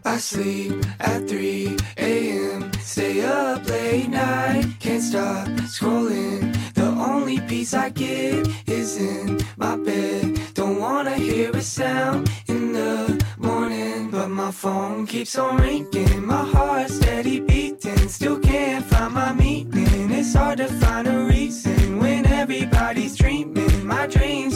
I sleep at 3 a.m. Stay up late night, can't stop scrolling. The only peace I get is in my bed. Don't wanna hear a sound in the morning, but my phone keeps on ringing. My heart steady beating, still can't find my meaning. It's hard to find a reason when everybody's dreaming. My dreams